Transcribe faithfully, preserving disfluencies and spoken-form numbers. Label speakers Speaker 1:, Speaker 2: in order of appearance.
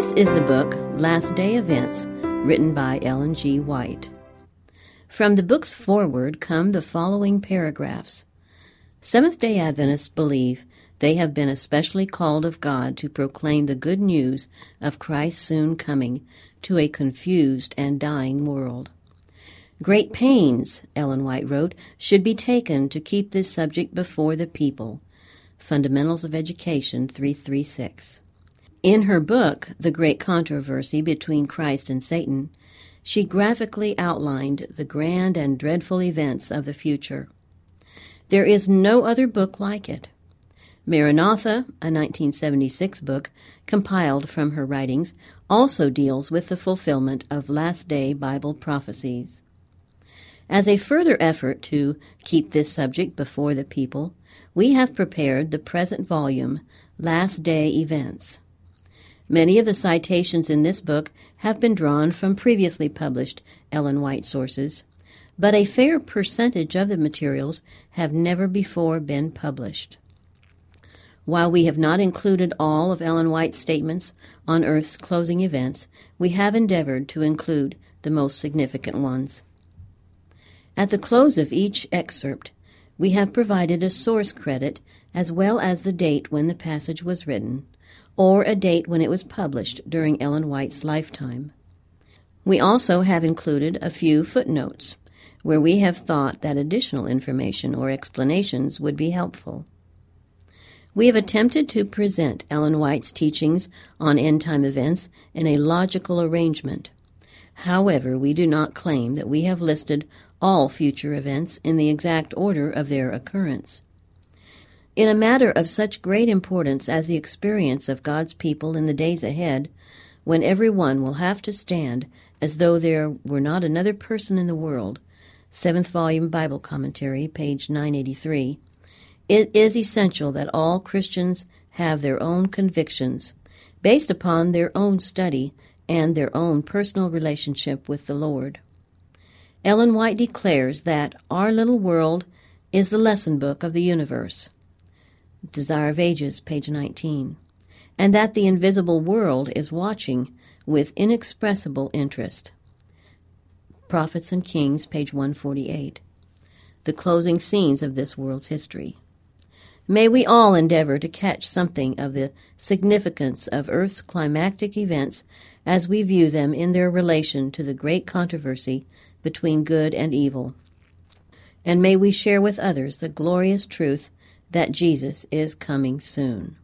Speaker 1: This is the book Last Day Events, written by Ellen G. White. From the book's foreword come the following paragraphs. Seventh-day Adventists believe they have been especially called of God to proclaim the good news of Christ's soon coming to a confused and dying world. Great pains, Ellen White wrote, should be taken to keep this subject before the people. Fundamentals of Education three thirty-six. In her book, The Great Controversy Between Christ and Satan, she graphically outlined the grand and dreadful events of the future. There is no other book like it. Maranatha, a nineteen seventy-six book compiled from her writings, also deals with the fulfillment of last-day Bible prophecies. As a further effort to keep this subject before the people, we have prepared the present volume, Last Day Events. Many of the citations in this book have been drawn from previously published Ellen White sources, but a fair percentage of the materials have never before been published. While we have not included all of Ellen White's statements on Earth's closing events, we have endeavored to include the most significant ones. At the close of each excerpt, we have provided a source credit as well as the date when the passage was written, or a date when it was published during Ellen White's lifetime. We also have included a few footnotes, where we have thought that additional information or explanations would be helpful. We have attempted to present Ellen White's teachings on end-time events in a logical arrangement. However, we do not claim that we have listed all future events in the exact order of their occurrence. In a matter of such great importance as the experience of God's people in the days ahead, when every one will have to stand as though there were not another person in the world, seventh volume Bible Commentary, page nine eighty-three, it is essential that all Christians have their own convictions, based upon their own study and their own personal relationship with the Lord. Ellen White declares that our little world is the lesson book of the universe, Desire of Ages, page nineteen, and that the invisible world is watching with inexpressible interest. Prophets and Kings, page one forty-eight, the closing scenes of this world's history. May we all endeavor to catch something of the significance of Earth's climactic events as we view them in their relation to the great controversy between good and evil. And may we share with others the glorious truth that Jesus is coming soon.